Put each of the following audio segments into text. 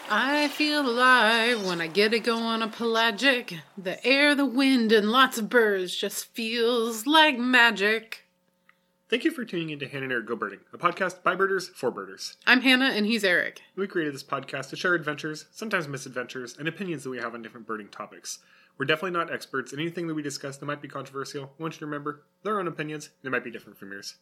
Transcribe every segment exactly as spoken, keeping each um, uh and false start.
I feel alive when I get to go on a pelagic. The air, the wind, and lots of birds just feels like magic. Thank you for tuning in to Hannah and Eric Go Birding, a podcast by birders for birders. I'm Hannah and he's Eric. We created this podcast to share adventures, sometimes misadventures, and opinions that we have on different birding topics. We're definitely not experts in anything that we discuss that might be controversial. I want you to remember, their own opinions, they might be different from yours.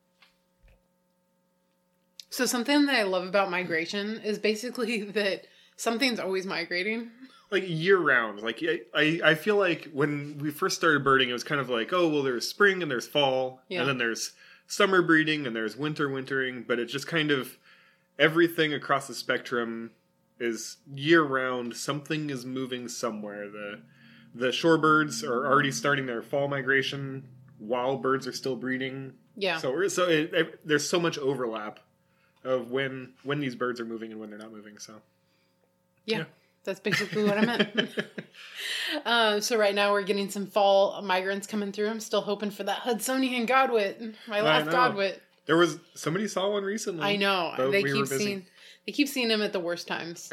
So something that I love about migration is basically that something's always migrating. Like year round. Like I, I feel like when we first started birding, it was kind of like, oh, well, there's spring and there's fall, yeah. and then there's summer breeding and there's winter wintering, but it's just kind of everything across the spectrum is year round. Something is moving somewhere. The the shorebirds are already starting their fall migration. Wild birds are still breeding. Yeah. So we're, so it, it, there's so much overlap of when when these birds are moving and when they're not moving. So yeah. yeah. That's basically what I meant. uh, so right now we're getting some fall migrants coming through. I'm still hoping for that Hudsonian Godwit, my last Godwit. There was somebody saw one recently. I know. They we keep seeing they keep seeing him at the worst times.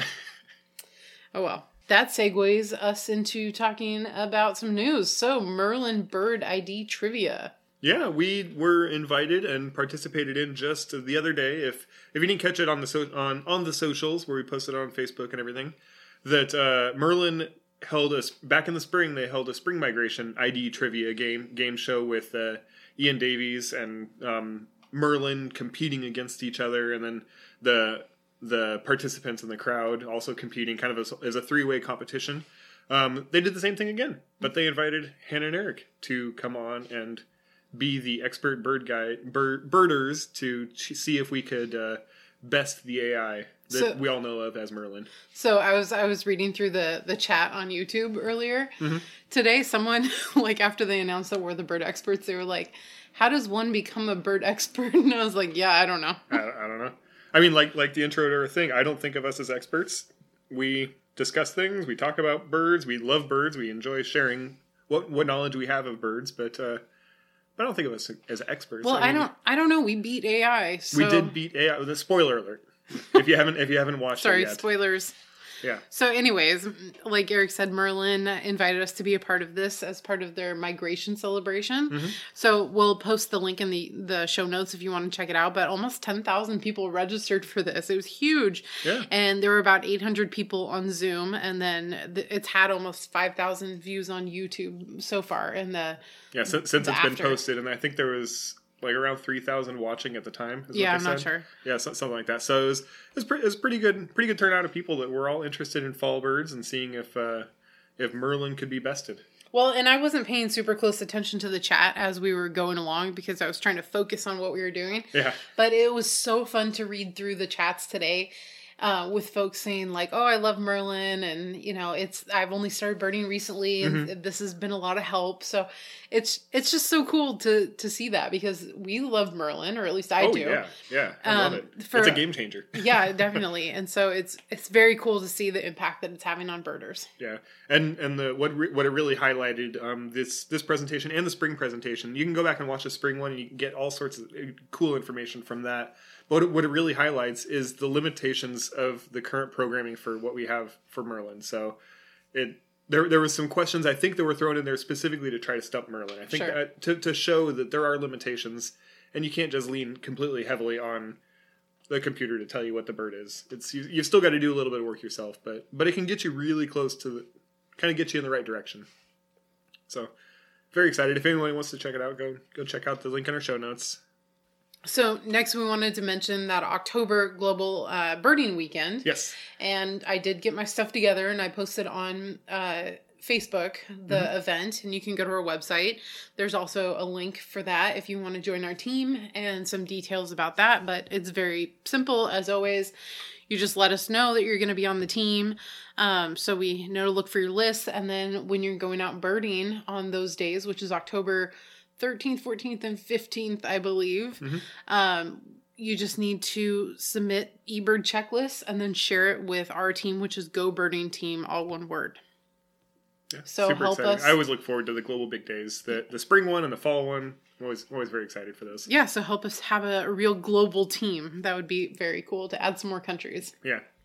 Oh well. That segues us into talking about some news. So Merlin Bird I D trivia. Yeah, we were invited and participated in just the other day. If if you didn't catch it on the so, on on the socials where we posted it on Facebook and everything. That uh, Merlin held us back in the spring. They held a spring migration I D trivia game game show with uh, Ian Davies and um, Merlin competing against each other, and then the the participants in the crowd also competing, kind of as, as a three way competition. Um, they did the same thing again, but they invited Hannah and Eric to come on and be the expert bird guide bird, birders to see if we could uh, best the A I. That so, we all know of as Merlin. So I was I was reading through the, the chat on YouTube earlier. Mm-hmm. Today, someone, like after they announced that we're the bird experts, they were like, how does one become a bird expert? And I was like, yeah, I don't know. I, I don't know. I mean, like like the intro to our thing, I don't think of us as experts. We discuss things. We talk about birds. We love birds. We enjoy sharing what, what knowledge we have of birds. But uh, I don't think of us as experts. Well, I, mean, I don't I don't know. We beat A I. So. We did beat A I. The spoiler alert. if you haven't if you haven't watched Sorry, it yet. Sorry, spoilers. Yeah. So anyways, like Eric said, Merlin invited us to be a part of this as part of their migration celebration. Mm-hmm. So we'll post the link in the, the show notes if you want to check it out. But almost ten thousand people registered for this. It was huge. Yeah. And there were about eight hundred people on Zoom. And then it's had almost five thousand views on YouTube so far. In the Yeah, since, since it's after. been posted. And I think there was like around three thousand watching at the time. Is yeah, what I'm they not said. sure. Yeah, so, something like that. So it was, it was, pre- it was pretty good, pretty good turnout of people that were all interested in fall birds and seeing if uh, if Merlin could be bested. Well, and I wasn't paying super close attention to the chat as we were going along because I was trying to focus on what we were doing. Yeah. But it was so fun to read through the chats today. Uh, with folks saying like, oh, I love Merlin. And, you know, it's, I've only started birding recently and mm-hmm. this has been a lot of help. So it's, it's just so cool to, to see that because we love Merlin, or at least I oh, do. yeah. Yeah. I um, love it. For, it's a game changer. Yeah, definitely. And so it's, it's very cool to see the impact that it's having on birders. Yeah. And, and the, what, re- what it really highlighted, um, this, this presentation and the spring presentation, you can go back and watch the spring one and you can get all sorts of cool information from that. But what it really highlights is the limitations of the current programming for what we have for Merlin. So it there there was some questions I think that were thrown in there specifically to try to stump Merlin. I think sure. that, to to show that there are limitations and you can't just lean completely heavily on the computer to tell you what the bird is. It's you, you've still got to do a little bit of work yourself, but but it can get you really close to the, kind of get you in the right direction. So very excited. If anyone wants to check it out, go go check out the link in our show notes. So next we wanted to mention that October Global uh, Birding Weekend. Yes. And I did get my stuff together and I posted on uh, Facebook the mm-hmm. event, and you can go to our website. There's also a link for that if you want to join our team and some details about that. But it's very simple as always. You just let us know that you're going to be on the team. Um, so we know to look for your list. And then when you're going out birding on those days, which is October thirteenth, fourteenth, and fifteenth, I believe. Mm-hmm. Um, you just need to submit eBird checklists and then share it with our team, which is Go Birding Team, all one word. Yeah, so super help exciting. Us. I always look forward to the global big days, the the spring one and the fall one. I'm always always very excited for those. Yeah, so help us have a real global team. That would be very cool to add some more countries. Yeah.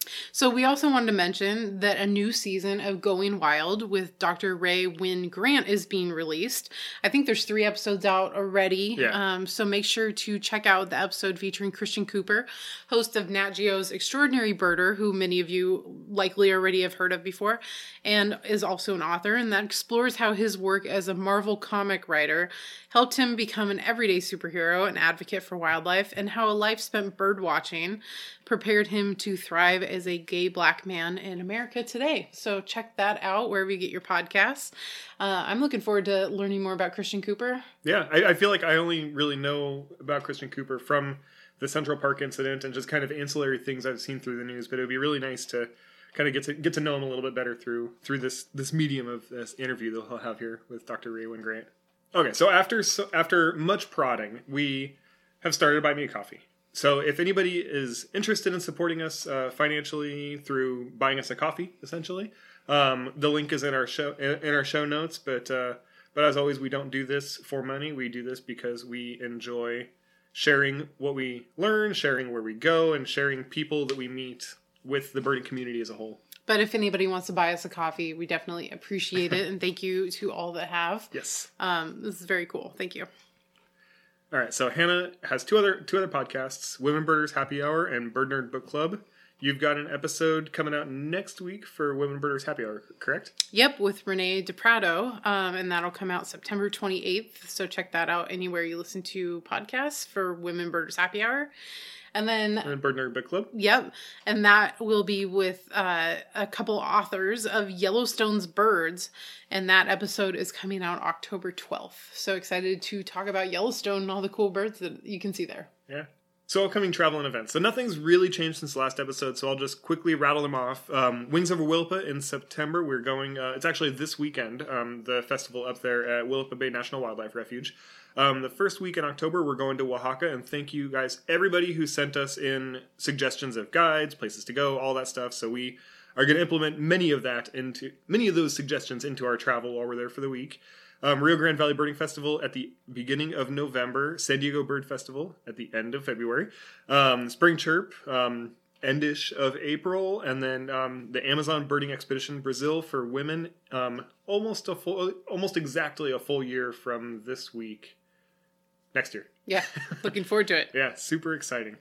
So we also wanted to mention that a new season of Going Wild with Doctor Ray Wynn Grant is being released. I think there's three episodes out already. Yeah. Um, so make sure to check out the episode featuring Christian Cooper, host of Nat Geo's Extraordinary Birder, who many of you likely already have heard of before, and is also an author, and that explores how his work as a Marvel comic writer helped him become an everyday superhero, an advocate for wildlife, and how a life spent bird watching prepared him to thrive as a gay black man in America today. So check that out wherever you get your podcasts. Uh, I'm looking forward to learning more about Christian Cooper. Yeah, I, I feel like I only really know about Christian Cooper from the Central Park incident and just kind of ancillary things I've seen through the news. But it would be really nice to kind of get to get to know him a little bit better through through this this medium of this interview that he'll have here with Doctor Ray Wynn Grant. Okay, so after so after much prodding, we have started Buy Me a Coffee. So if anybody is interested in supporting us uh, financially through buying us a coffee, essentially, um, the link is in our show in our show notes. But uh, but as always, we don't do this for money. We do this because we enjoy sharing what we learn, sharing where we go, and sharing people that we meet with the birding community as a whole. But if anybody wants to buy us a coffee, we definitely appreciate it. And thank you to all that have. Yes. Um, this is very cool. Thank you. All right, so Hannah has two other two other podcasts, Women Birders Happy Hour and Bird Nerd Book Club. You've got an episode coming out next week for Women Birders Happy Hour, correct? Yep, with Renee DiPrato, um, and that'll come out September twenty-eighth. So check that out anywhere you listen to podcasts for Women Birders Happy Hour. And then... And Bird Nerd Book Club. Yep, and that will be with uh, a couple authors of Yellowstone's Birds, and that episode is coming out October twelfth. So excited to talk about Yellowstone and all the cool birds that you can see there. Yeah. So upcoming travel and events. So nothing's really changed since the last episode, so I'll just quickly rattle them off. Um, Wings Over Willapa in September. We're going, uh, it's actually this weekend, um, the festival up there at Willapa Bay National Wildlife Refuge. Um, the first week in October, we're going to Oaxaca, and thank you guys, everybody who sent us in suggestions of guides, places to go, all that stuff. So we are going to implement many of that into, many of those suggestions into our travel while we're there for the week. Um, Rio Grande Valley Birding Festival at the beginning of November, San Diego Bird Festival at the end of February, um, Spring Chirp, um, endish of April, and then um, the Amazon Birding Expedition Brazil for women, um, almost a full, almost exactly a full year from this week. Next year. Yeah, looking forward to it. Yeah, super exciting.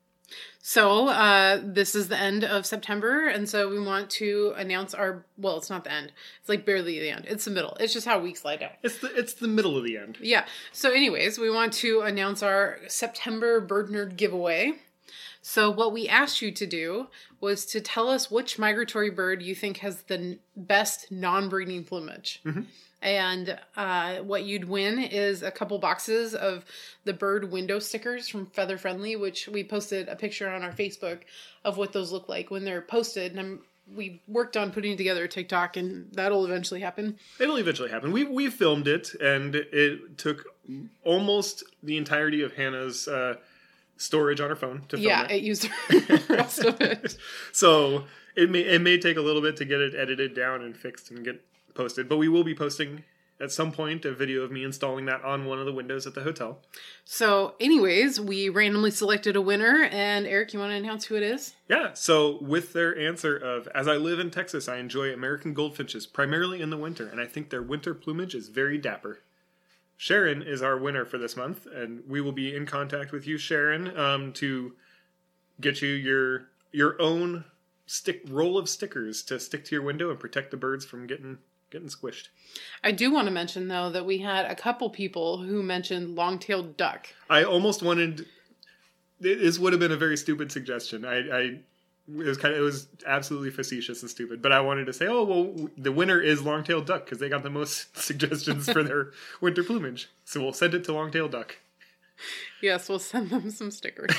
So, uh, this is the end of September, and so we want to announce our, well, it's not the end. It's like barely the end. It's the middle. It's just how weeks lie down. It's the it's the middle of the end. Yeah. So anyways, we want to announce our September Bird Nerd giveaway. So what we asked you to do was to tell us which migratory bird you think has the n- best non-breeding plumage. Mm-hmm. And uh, what you'd win is a couple boxes of the bird window stickers from Feather Friendly, which we posted a picture on our Facebook of what those look like when they're posted. And I'm, we worked on putting together a TikTok, and that'll eventually happen. It'll eventually happen. We we filmed it, and it took almost the entirety of Hannah's uh, storage on her phone to film yeah, it. it used the rest of it. So it may it may take a little bit to get it edited down and fixed and get posted, but we will be posting at some point a video of me installing that on one of the windows at the hotel. So anyways, we randomly selected a winner, and Eric, you want to announce who it is? Yeah, so with their answer of, as I live in Texas, I enjoy American goldfinches, primarily in the winter, and I think their winter plumage is very dapper. Sharon is our winner for this month, and we will be in contact with you, Sharon, um, to get you your your own stick roll of stickers to stick to your window and protect the birds from getting getting squished. I do want to mention, though, that we had a couple people who mentioned long-tailed duck. I almost wanted... This would have been a very stupid suggestion. I, I it was kind of it was absolutely facetious and stupid. But I wanted to say, oh well, the winner is long-tailed duck because they got the most suggestions for their winter plumage. So we'll send it to long-tailed duck. Yes, we'll send them some stickers.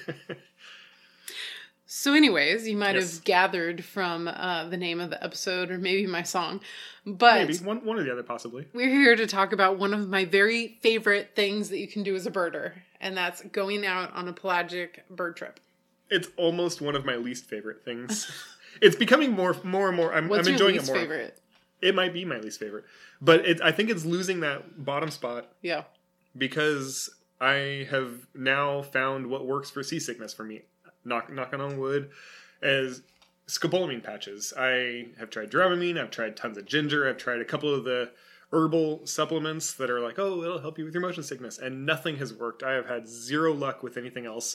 So anyways, you might yes. have gathered from uh, the name of the episode or maybe my song, but maybe one, one or the other possibly. We're here to talk about one of my very favorite things that you can do as a birder, and that's going out on a pelagic bird trip. It's almost one of my least favorite things. It's becoming more, more and more. I'm, What's I'm enjoying your least it more. Favorite? It might be my least favorite, but it, I think it's losing that bottom spot. Yeah, because I have now found what works for seasickness for me. Knock, knocking on wood. is scopolamine patches. I have tried Dramamine, I've tried tons of ginger, I've tried a couple of the herbal supplements that are like, oh, it'll help you with your motion sickness, and nothing has worked. I have had zero luck with anything else,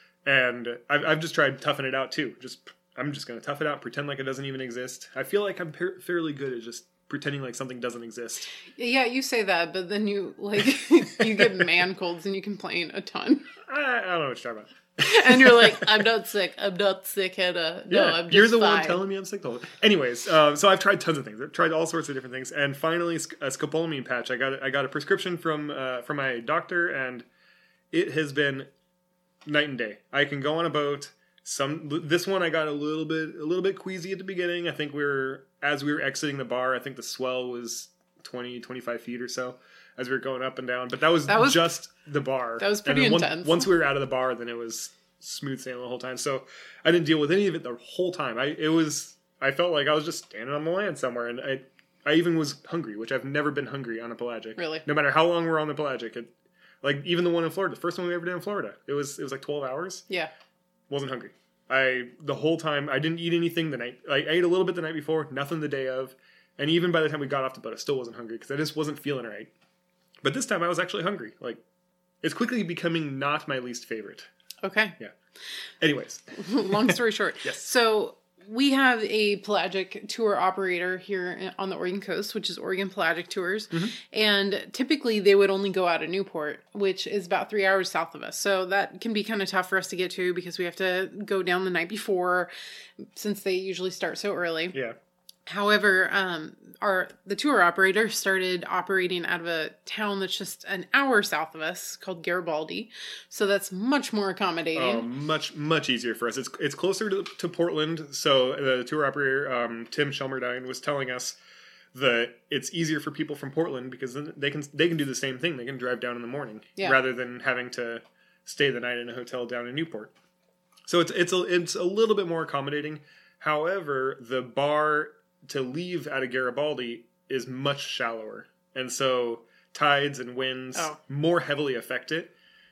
and I've, I've just tried toughing it out too. Just I'm just going to tough it out, pretend like it doesn't even exist. I feel like I'm par- fairly good at just pretending like something doesn't exist. Yeah, you say that, but then you like you get man colds and you complain a ton. I, I don't know what you're talking about. And you're like, I'm not sick. I'm not sick, Hannah. No, yeah, I'm just you're the fine. one telling me I'm sick the whole time. Anyways, uh, so I've tried tons of things. I've tried all sorts of different things, and finally, a scopolamine patch. I got I got a prescription from uh, from my doctor, and it has been night and day. I can go on a boat. Some this one I got a little bit a little bit queasy at the beginning. I think we were as we were exiting the bar. I think the swell was twenty, twenty-five feet or so as we were going up and down. But that was, that was just the bar. That was pretty and intense. Once, once we were out of the bar, then it was smooth sailing the whole time. So I didn't deal with any of it the whole time. I it was I felt like I was just standing on the land somewhere, and I I even was hungry, which I've never been hungry on a pelagic. Really? No matter how long we're on the pelagic, it, like even the one in Florida, the first one we ever did in Florida, it was it was like twelve hours. Yeah. Wasn't hungry. I the whole time I didn't eat anything the night. I ate a little bit the night before, nothing the day of, and even by the time we got off the boat, I still wasn't hungry because I just wasn't feeling right. But this time I was actually hungry. Like it's quickly becoming not my least favorite. Okay. Yeah. Anyways, long story short. Yes. So we have a pelagic tour operator here on the Oregon coast, which is Oregon Pelagic Tours. Mm-hmm. And typically they would only go out of Newport, which is about three hours south of us. So that can be kind of tough for us to get to because we have to go down the night before since they usually start so early. Yeah. However, um, our the tour operator started operating out of a town that's just an hour south of us called Garibaldi, so that's much more accommodating. Oh, much much easier for us. It's it's closer to, to Portland. So the tour operator um, Tim Shelmerdine was telling us that it's easier for people from Portland because then they can they can do the same thing. They can drive down in the morning yeah. rather than having to stay the night in a hotel down in Newport. So it's it's a, it's a little bit more accommodating. However, the bar to leave out of Garibaldi is much shallower. And so tides and winds oh. more heavily affect it.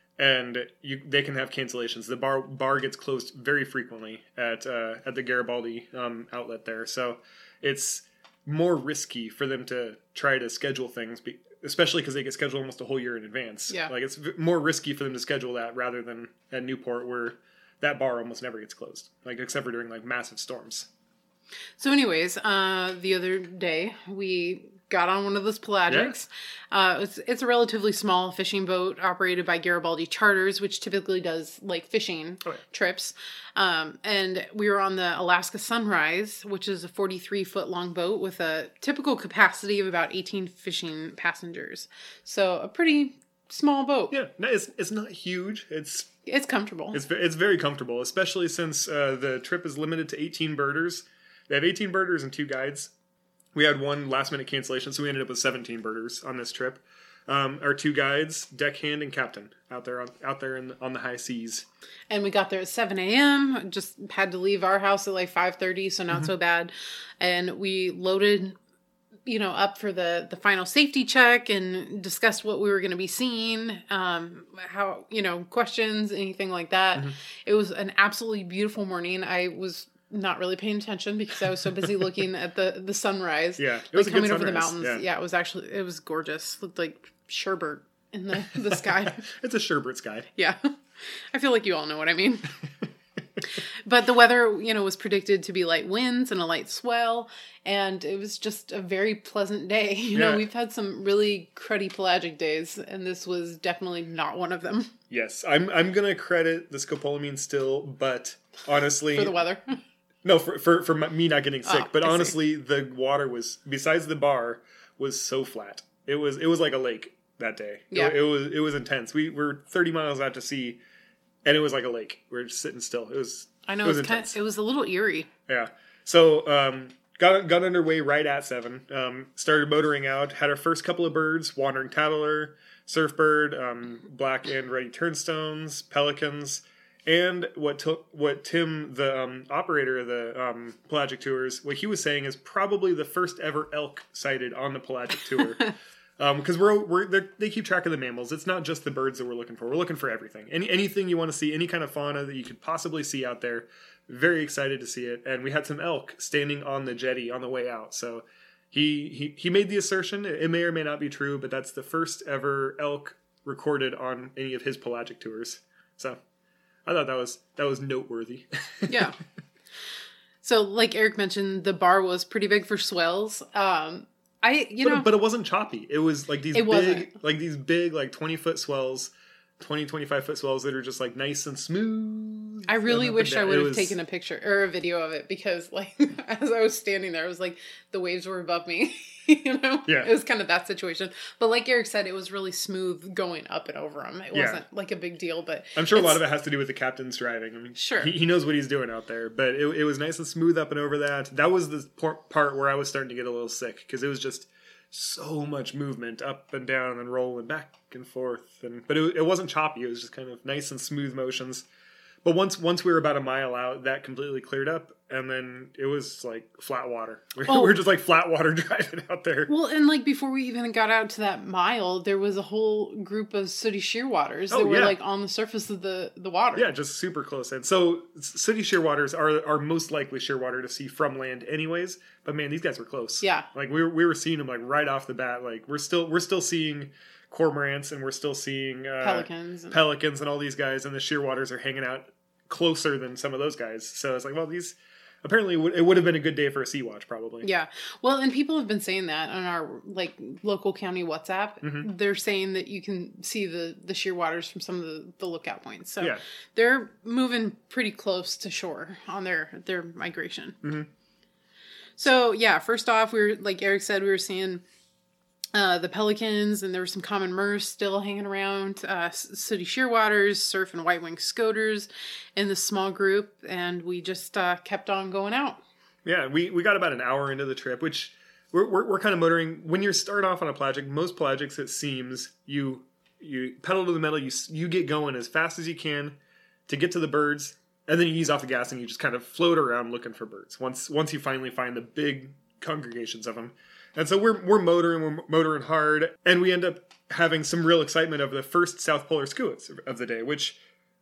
And you, they can have cancellations. The bar bar gets closed very frequently at uh, at the Garibaldi um, outlet there. So it's more risky for them to try to schedule things, be, especially because they get scheduled almost a whole year in advance. Yeah. Like it's v- more risky for them to schedule that rather than at Newport where that bar almost never gets closed, like except for during like massive storms. So anyways, uh, the other day we got on one of those pelagics. Yeah. Uh, it's, it's a relatively small fishing boat operated by Garibaldi Charters, which typically does like fishing oh, yeah. trips. Um, and we were on the Alaska Sunrise, which is a forty-three foot long boat with a typical capacity of about eighteen fishing passengers. So a pretty small boat. Yeah, no, it's it's not huge. It's it's comfortable. It's it's very comfortable, especially since uh, the trip is limited to eighteen birders. They have eighteen birders and two guides. We had one last minute cancellation, so we ended up with seventeen birders on this trip. Um, our two guides, deckhand and captain, out there on out there in, on the high seas. And we got there at seven a.m. Just had to leave our house at like five thirty, so not mm-hmm. so bad. And we loaded, you know, up for the, the final safety check and discussed what we were going to be seeing, um, how, you know, questions, anything like that. Mm-hmm. It was an absolutely beautiful morning. I was not really paying attention because I was so busy looking at the, the sunrise. Yeah. It was like a coming good over the sunrise. mountains. Yeah. yeah, it was actually, it was gorgeous. Looked like sherbet in the, the sky. It's a sherbet sky. Yeah. I feel like you all know what I mean. But the weather, you know, was predicted to be light winds and a light swell, and it was just a very pleasant day. You yeah. know, we've had some really cruddy pelagic days, and this was definitely not one of them. Yes, I'm I'm gonna credit the scopolamine still, but honestly, for the weather. No, for for for me not getting sick. Oh, but I honestly, see. The water was, besides the bar, was so flat. It was it was like a lake that day. Yeah. It, it was it was intense. We were thirty miles out to sea, and it was like a lake. We were just sitting still. It was. I know it was, it was, kind of, it was a little eerie. Yeah. So um, got got underway right at seven. Um, started motoring out. Had our first couple of birds: wandering tattler, surfbird, um, black and ruddy turnstones, pelicans, and what took what Tim, the um, operator of the um, pelagic tours, what he was saying is probably the first ever elk sighted on the pelagic tour. Because um, we're, we're they keep track of the mammals. It's not just the birds that we're looking for. We're looking for everything. Any anything you want to see, any kind of fauna that you could possibly see out there, very excited to see it. And we had some elk standing on the jetty on the way out. So he he, he made the assertion. It may or may not be true, but that's the first ever elk recorded on any of his pelagic tours. So I thought that was that was noteworthy. Yeah. So like Eric mentioned, the bar was pretty big for swells. Um, I you but, know, but it wasn't choppy. It was like these It big, wasn't. like these big, like twenty foot swells. twenty, twenty-five foot swells that are just like nice and smooth. I really and up wish and I down. would It have was- taken a picture or a video of it because, like, as I was standing there, I was like, the waves were above me. You know, Yeah. It was kind of that situation. But like Eric said, it was really smooth going up and over them. It Yeah. wasn't like a big deal, but I'm sure a lot it's- of it has to do with the captain's driving. I mean, Sure. he, he knows what he's doing out there, but it, it was nice and smooth up and over that. That was the por- part where I was starting to get a little sick because it was just so much movement up and down and rolling back and forth. And but it, it wasn't choppy. It was just kind of nice and smooth motions. But once once we were about a mile out, that completely cleared up, and then it was like flat water. We Oh. were just like flat water driving out there. Well, and like before we even got out to that mile, there was a whole group of sooty shearwaters that Oh, were yeah. like on the surface of the, the water. Yeah, just super close in. So city shearwaters are are most likely shearwater to see from land, anyways. But man, these guys were close. Yeah. like we were we were seeing them like right off the bat. Like we're still we're still seeing cormorants and we're still seeing uh, Pelicans. And, pelicans and all these guys, and the shearwaters are hanging out closer than some of those guys. So it's like, well, these apparently it would have been a good day for a sea watch, probably. yeah. Well, and people have been saying that on our like local county WhatsApp. Mhm. They're saying that you can see the, the shearwaters from some of the, the lookout points. So Yeah. they're moving pretty close to shore on their, their migration. Mhm. So yeah, first off, we were, like Eric said, we were seeing uh, the pelicans, and there were some common murres still hanging around, uh, sooty shearwaters, surf and white-winged scoters in this small group, and we just uh, kept on going out. Yeah, we, we got about an hour into the trip, which we're, we're, we're kind of motoring. When you start off on a pelagic, most pelagics, it seems, you you pedal to the metal, you you get going as fast as you can to get to the birds, and then you ease off the gas and you just kind of float around looking for birds once once you finally find the big congregations of them. And so we're we're motoring, we're motoring hard, and we end up having some real excitement of the first South Polar skuas of the day, which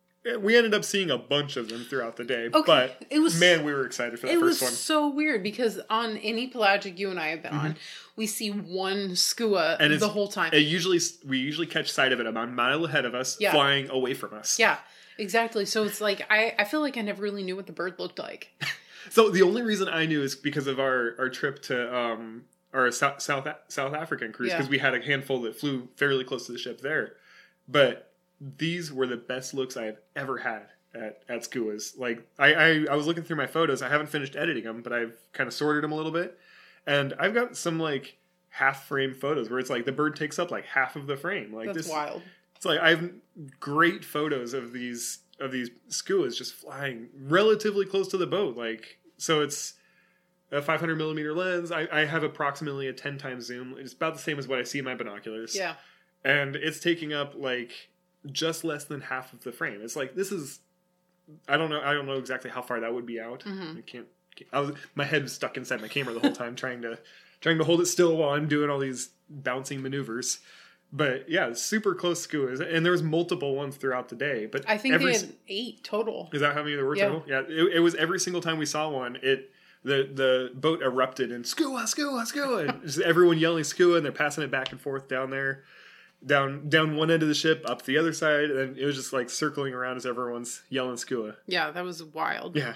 we ended up seeing a bunch of them throughout the day. Okay, But it was- man, we were excited for that It first was one. so weird because on any pelagic you and I have been on, we see one skua And it's- the whole time. It usually we usually catch sight of it about a mile ahead of us, Yeah. flying away from us. Yeah, exactly. So it's like, I, I feel like I never really knew what the bird looked like. So the only reason I knew is because of our, our trip to um our South South, South African cruise, Yeah. because we had a handful that flew fairly close to the ship there. But these were the best looks I have ever had at, at skuas. Like I, I I was looking through my photos. I haven't finished editing them, but I've kind of sorted them a little bit, and I've got some like half frame photos where it's like the bird takes up like half of the frame. Like That's this, wild. it's like I have great photos of these of these skuas just flying relatively close to the boat. Like so, it's a five hundred millimeter lens. I, I have approximately a ten times zoom. It's about the same as what I see in my binoculars. Yeah. And it's taking up like just less than half of the frame. It's like this is. I don't know. I don't know exactly how far that would be out. Mhm. I can't. I was my head was stuck inside my camera the whole time trying to trying to hold it still while I'm doing all these bouncing maneuvers. But yeah, super close skuas, and there was multiple ones throughout the day. But I think every, they had eight total. is that how many there were Yeah. total? Yeah, it, it was every single time we saw one. It the the boat erupted and skua, skua, skua, and just everyone yelling skua, and they're passing it back and forth down there, down down one end of the ship, up the other side, and it was just like circling around as everyone's yelling skua. Yeah, that was wild. Yeah,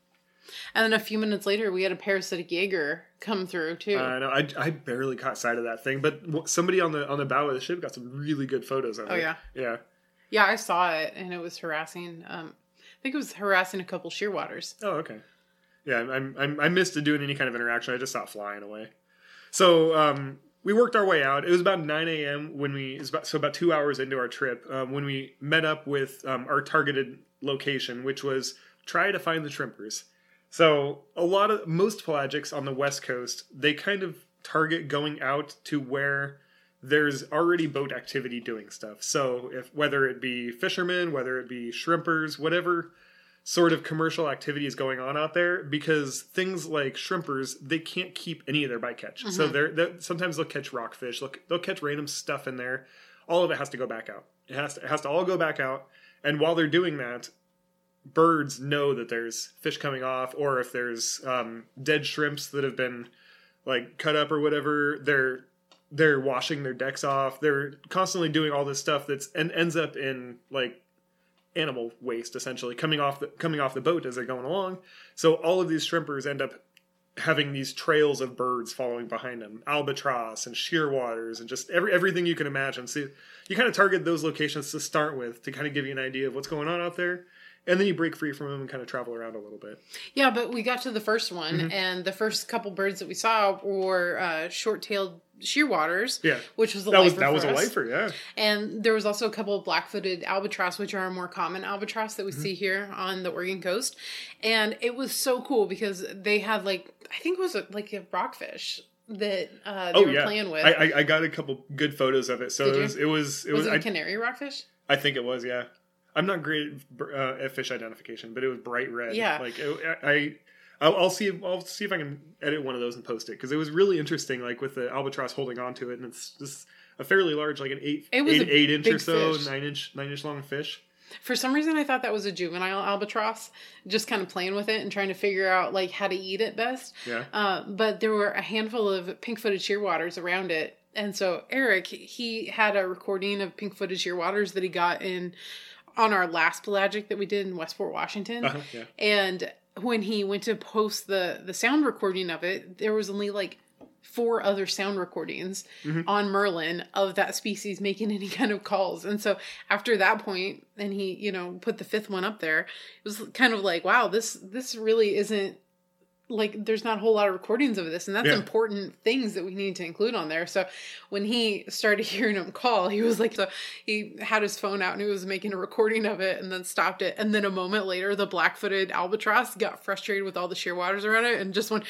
And then a few minutes later, we had a parasitic Jaeger come through too. I know. I, I barely caught sight of that thing, but w- somebody on the on the bow of the ship got some really good photos of Oh, it. yeah? yeah. Yeah, I saw it, and it was harassing. Um, I think it was harassing a couple shearwaters. Oh, okay. Yeah, I'm, I'm, I missed doing any kind of interaction. I just saw it flying away. So um, we worked our way out. It was about nine a.m. when we, it was about, so about two hours into our trip, um, when we met up with um, our targeted location, which was try to find the shrimpers. So a lot of, most pelagics on the West Coast, they kind of target going out to where there's already boat activity doing stuff. So if whether it be fishermen, whether it be shrimpers, whatever sort of commercial activity is going on out there, because things like shrimpers, they can't keep any of their bycatch. So they're, they're sometimes they'll catch rockfish, they'll, they'll catch random stuff in there. All of it has to go back out. It has to, it has to all go back out. And while they're doing that, birds know that there's fish coming off, or if there's um, dead shrimps that have been like cut up or whatever, they're they're washing their decks off. They're constantly doing all this stuff that's and ends up in like animal waste, essentially coming off the coming off the boat as they're going along. So all of these shrimpers end up having these trails of birds following behind them, albatross and shearwaters and just every everything you can imagine. So you kind of target those locations to start with to kind of give you an idea of what's going on out there. And then you break free from them and kind of travel around a little bit. Yeah, but we got to the first one, Mm-hmm. and the first couple birds that we saw were uh, short-tailed shearwaters, Yeah, which was a that was lifer that for was a us. lifer. Yeah, And there was also a couple of black-footed albatross, which are a more common albatross that we Mm-hmm. see here on the Oregon coast. And it was so cool because they had like, I think it was a, like a rockfish that uh, they oh were yeah. playing with. I, I I got a couple good photos of it. So Did it you? was it was it was was, it a I, canary rockfish? I think it was, yeah. I'm not great at, uh, at fish identification, but it was bright red. Yeah. Like it, I, I'll, I'll see. I'll see if I can edit one of those and post it because it was really interesting. Like with the albatross holding on to it, and it's just a fairly large, like an eight, It was eight, a eight inch or big so, fish. nine inch, nine inch long fish. For some reason, I thought that was a juvenile albatross, just kind of playing with it and trying to figure out like how to eat it best. Yeah. Uh, but there were a handful of pink-footed shearwaters around it. And so Eric, he had a recording of pink-footed shearwaters that he got in on our last pelagic that we did in Westport, Washington. Uh-huh, yeah. And when he went to post the, the sound recording of it, there was only like four other sound recordings Mm-hmm. on Merlin of that species making any kind of calls. And so after that point, and he, you know, put the fifth one up there, it was kind of like, wow, this, this really isn't like, there's not a whole lot of recordings of this. And that's Yeah. important things that we need to include on there. So when he started hearing him call, he was like, so he had his phone out and he was making a recording of it and then stopped it. And then a moment later, the black-footed albatross got frustrated with all the shearwaters around it and just went,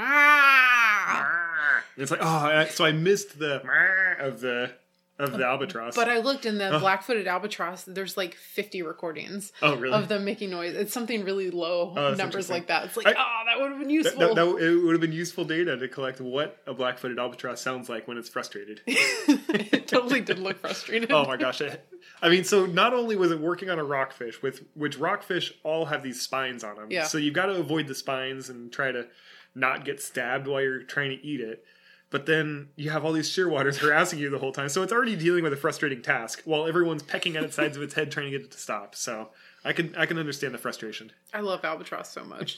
ah. It's like, oh, I- so I missed the of the of the albatross. But I looked in the Oh. black-footed albatross, there's like fifty recordings oh, really? of them making noise. It's something really low, Oh, that's numbers interesting. like that. It's like, I- oh, that would have been That, useful. that, that, it would have been useful data to collect what a black-footed albatross sounds like when it's frustrated. It totally did look frustrated. Oh my gosh! It, I mean, so not only was it working on a rockfish, with which rockfish all have these spines on them, Yeah. so you've got to avoid the spines and try to not get stabbed while you're trying to eat it. But then you have all these shearwaters harassing you the whole time, so it's already dealing with a frustrating task while everyone's pecking at its sides of its head trying to get it to stop. So I can I can understand the frustration. I love albatross so much.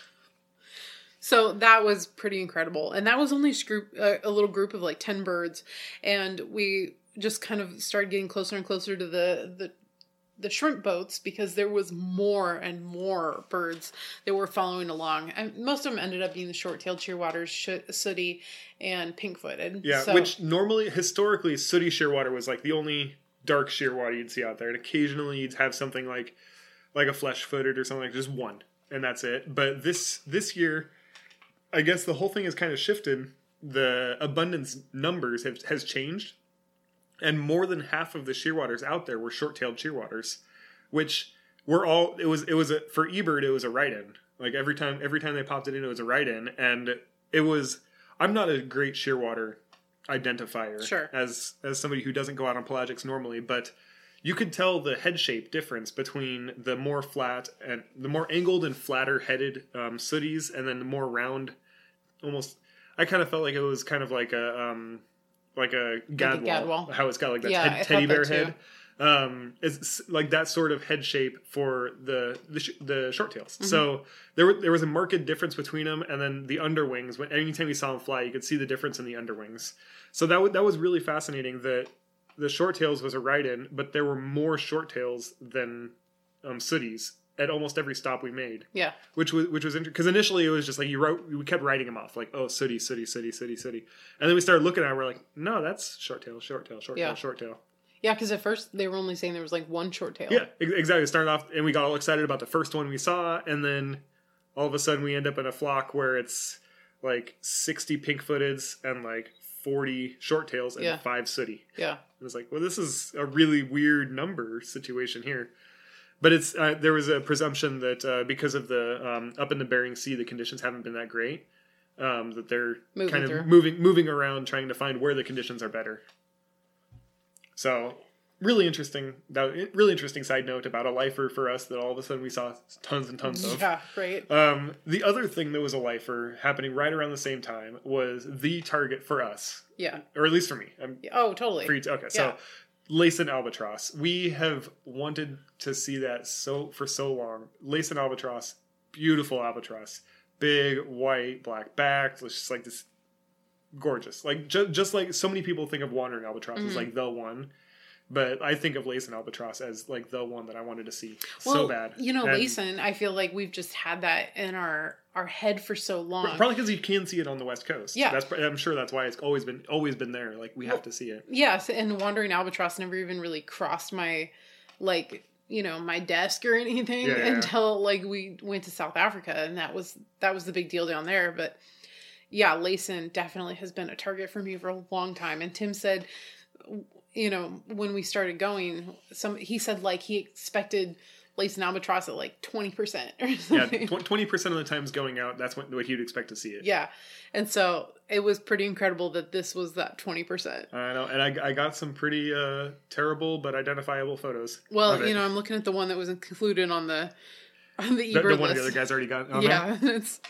So that was pretty incredible. And that was only a, group, uh, a little group of like ten birds. And we just kind of started getting closer and closer to the, the, the shrimp boats because there was more and more birds that were following along. And most of them ended up being the short-tailed shearwaters, sh- sooty, and pink-footed. Yeah, So, which normally, historically, sooty shearwater was like the only dark shearwater you'd see out there. And occasionally you'd have something like like a flesh-footed or something like just one. And that's it. But this this year, I guess the whole thing has kind of shifted. The abundance numbers have has changed. And more than half of the shearwaters out there were short-tailed shearwaters, which were all, it was, it was a, for eBird, it was a write-in. Like every time, every time they popped it in, it was a write-in. And it was, I'm not a great shearwater identifier Sure. as, as somebody who doesn't go out on pelagics normally, but you could tell the head shape difference between the more flat and the more angled and flatter headed um, sooties and then the more round, almost, I kind of felt like it was kind of like a, um, like a gadwall, gadwall. how it's got like that Yeah, I ted- thought teddy that bear too. head. Um, it's like that sort of head shape for the the, sh- the short tails. Mm-hmm. So there were, there was a marked difference between them, and then the underwings. When anytime you saw them fly, you could see the difference in the underwings. So that w- that was really fascinating. That the short tails was a ride-in, but there were more short tails than um, sooties at almost every stop we made. yeah. Which was which was interesting because initially it was just like you wrote we kept writing them off like oh sooty sooty sooty sooty sooty, and then we started looking at it, we're like no that's short tail short tail short Yeah. tail short tail. Yeah, because at first they were only saying there was like one short tail. Yeah, ex- exactly. It started off and we got all excited about the first one we saw, and then all of a sudden we end up in a flock where it's like sixty pink footeds and like forty short tails and Yeah. five sooty. Yeah. It was like, well, this is a really weird number situation here. But it's uh, there was a presumption that uh, because of the um, up in the Bering Sea, the conditions haven't been that great. Um, that they're Moving kind of through. moving moving around, trying to find where the conditions are better. So really interesting. That really interesting side note about a lifer for us that all of a sudden we saw tons and tons of. Yeah, right. Um, the other thing that was a lifer happening right around the same time was the target for us. Yeah. Or at least for me. I'm, Oh, totally. for you to- okay, so Yeah. Lace and Albatross. We have wanted to see that so for so long. Lace and Albatross, beautiful albatross, big white black back. It's just like this gorgeous. Like ju- just like so many people think of wandering albatross Mm-hmm. as like the one. But I think of Lace and Albatross as like the one that I wanted to see Well, so bad. You know, And Layson, I feel like we've just had that in our our head for so long. probably because you can see it on the West Coast. Yeah. That's I'm sure that's why it's always been always been there. Like we have to see it. Yes, and wandering albatross never even really crossed my like you know my desk or anything Yeah, yeah, yeah. until like we went to South Africa, and that was that was the big deal down there. But yeah, Layson definitely has been a target for me for a long time. And Tim said, you know, when we started going, some he said like he expected Layson albatross at like twenty percent or Yeah, something. twenty percent of the times going out, that's what, what you'd expect to see it. Yeah, and so it was pretty incredible that this was that twenty percent. I know, and I, I got some pretty uh, terrible but identifiable photos. Well, of it. you know, I'm looking at the one that was included on the on the the, eBird the one list. the other guys already got. On Yeah, it's.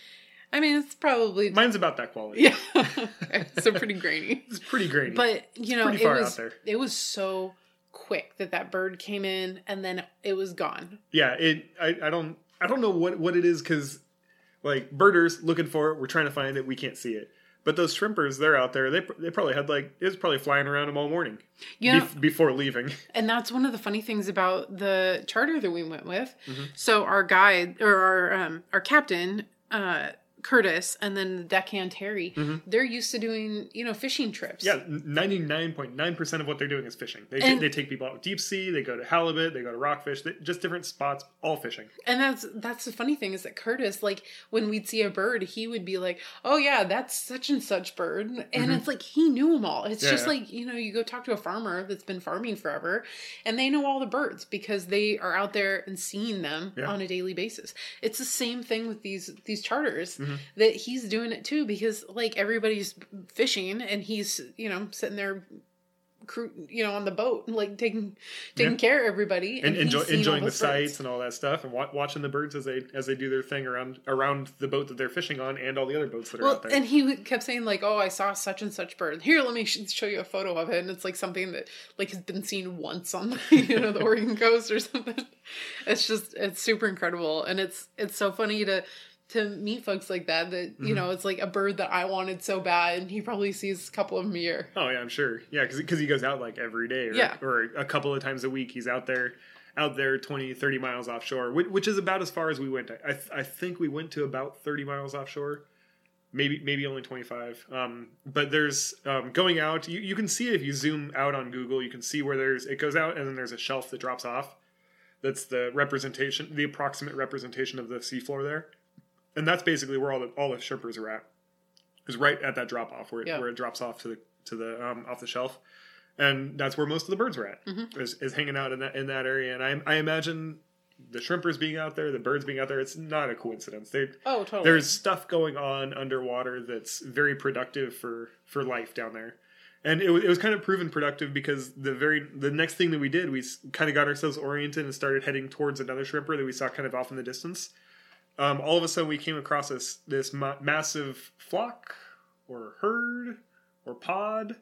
I mean, it's probably there. Mine's about that quality. yeah, okay, so pretty grainy. It's pretty grainy. But you know, pretty it far was out there. it was so quick that that bird came in and then it was gone. yeah, it. I, I don't. I don't know what what it is because, like, birders looking for it, we're trying to find it, we can't see it. But those shrimpers, they're out there. They they probably had like it was probably flying around them all morning. Yeah, bef- before leaving. and that's one of the funny things about the charter that we went with. Mm-hmm. So our guide or our um, our captain. Uh, Curtis and then the deckhand Terry, Mm-hmm. they're used to doing, you know, fishing trips. Yeah, ninety-nine point nine percent of what they're doing is fishing. They, And- they take people out deep sea, they go to halibut, they go to rockfish, they, just different spots, all fishing. And that's that's the funny thing is that Curtis, like when we'd see a bird, he would be like, "Oh yeah, that's such and such bird," and it's like he knew them all. It's Mm-hmm. Yeah, just yeah. like you know, you go talk to a farmer that's been farming forever, and they know all the birds because they are out there and seeing them Yeah. on a daily basis. It's the same thing with these these charters Mm-hmm. that he's doing it too because like everybody's fishing and he's you know sitting there. Crew, you know, on the boat, like taking taking Yeah. care of everybody, And, he's enjoy, seeing all enjoying the those birds. sights and all that stuff, and wa- watching the birds as they as they do their thing around around the boat that they're fishing on, and all the other boats that are Well, out there. and he would- kept saying like, "Oh, I saw such and such bird. Here, let me sh- show you a photo of it." And it's like something that like has been seen once on the, you know the Oregon coast or something. It's just it's super incredible, and it's it's so funny to to meet folks like that. That you Mm-hmm. know, it's like a bird that I wanted so bad, and he probably sees a couple of them a year. Oh yeah, I'm sure. Yeah, because he goes out like every day, or, Yeah. or a couple of times a week. He's out there, out there twenty, thirty miles offshore, which, which is about as far as we went. I th- I think we went to about thirty miles offshore, maybe maybe only twenty-five. Um, but there's um, going out. You, you can see it if you zoom out on Google. You can see where there's it goes out, and then there's a shelf that drops off. That's the representation, the approximate representation of the seafloor there, and that's basically where all the all the shrimpers are at. Is right at that drop off where it, Yeah. where it drops off to the to the um, off the shelf, and that's where most of the birds were at. Mm-hmm. Is, is hanging out in that in that area, and I I imagine the shrimpers being out there, the birds being out there. It's not a coincidence. They Oh, totally. there's stuff going on underwater that's very productive for for life down there. And it was, it was kind of proven productive because the very the next thing that we did, we kind of got ourselves oriented and started heading towards another shrimper that we saw kind of off in the distance. Um, all of a sudden, we came across this this ma- massive flock or herd or pod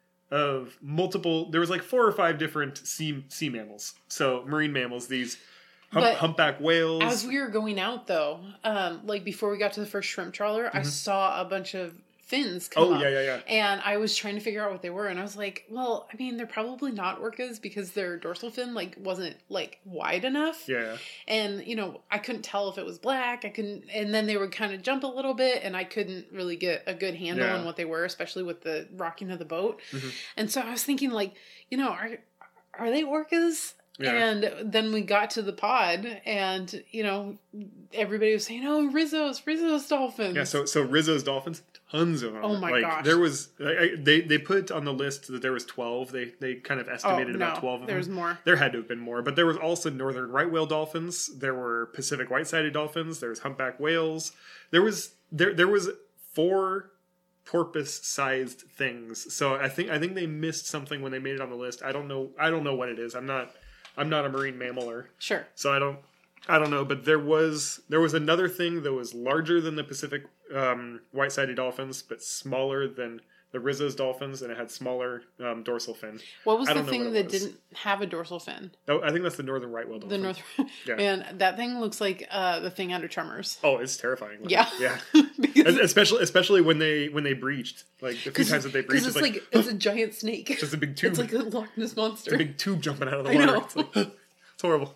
of multiple. There was like four or five different sea sea mammals, so marine mammals. These hump, But humpback whales. As we were going out, though, um, like before we got to the first shrimp trawler, I saw a bunch of fins come Mm-hmm. Oh, up. yeah, yeah, yeah. And I was trying to figure out what they were, and I was like, well, I mean, they're probably not orcas because their dorsal fin like wasn't like wide enough. Yeah. And you know, I couldn't tell if it was black. I couldn't, and then they would kind of jump a little bit, and I couldn't really get a good handle Yeah. on what they were, especially with the rocking of the boat. Mhm. And so I was thinking, like, you know, are are they orcas? Yeah. And then we got to the pod, and you know, everybody was saying, "Oh, Rizzo's, Rizzo's dolphins." Yeah, so so Rizzo's dolphins, tons of them. Oh my like, gosh. There was I, I- they they put on the list that there was twelve. They they kind of oh, estimated no, about twelve of there's them. more. There had to have been more, but there was also northern right whale dolphins. There were Pacific white-sided dolphins. There was humpback whales. There was there there was four porpoise-sized things. So I think I think they missed something when they made it on the list. I don't know. I don't know what it is. I'm not. I'm not a marine mammaler. Sure. So I don't. I don't know. But there was there was another thing that was larger than the Pacific um, white-sided dolphins, but smaller than the Rizzo's dolphins, and it had smaller um, dorsal fin. What was I the don't know thing what that it was. didn't have a dorsal fin? Oh, I think that's the northern right whale dolphin. The north. Yeah. Man, that thing looks like uh, the thing out of Tremors. Oh, it's terrifying. looking. Yeah. Yeah. Because especially especially when they when they breached, like a few times that they breached, it's it's like, like, it's a giant snake. just a big tube. It's like a Loch Ness monster. It's a big tube jumping out of the I water. know. It's, like, it's horrible.